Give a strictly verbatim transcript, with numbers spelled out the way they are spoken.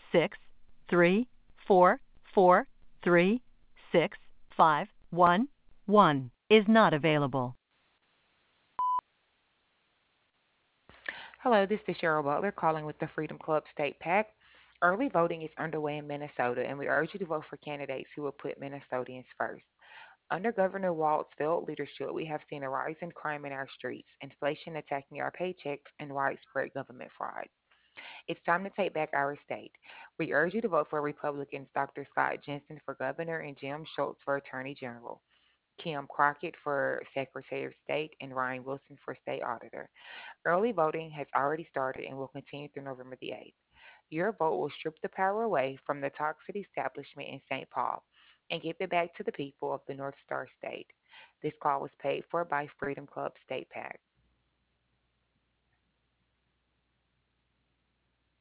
six three four four three six five one one is not available. Hello, this is Cheryl Butler calling with the Freedom Club State PAC. Early voting is underway in Minnesota, and we urge you to vote for candidates who will put Minnesotans first. Under Governor Walt's failed leadership, we have seen a rise in crime in our streets, inflation attacking our paychecks, and widespread government fraud. It's time to take back our state. We urge you to vote for Republicans Doctor Scott Jensen for governor and Jim Schultz for attorney general, Kim Crockett for Secretary of State, and Ryan Wilson for state auditor. Early voting has already started and will continue through November the eighth. Your vote will strip the power away from the toxic establishment in Saint Paul and give it back to the people of the North Star State. This call was paid for by Freedom Club State PAC.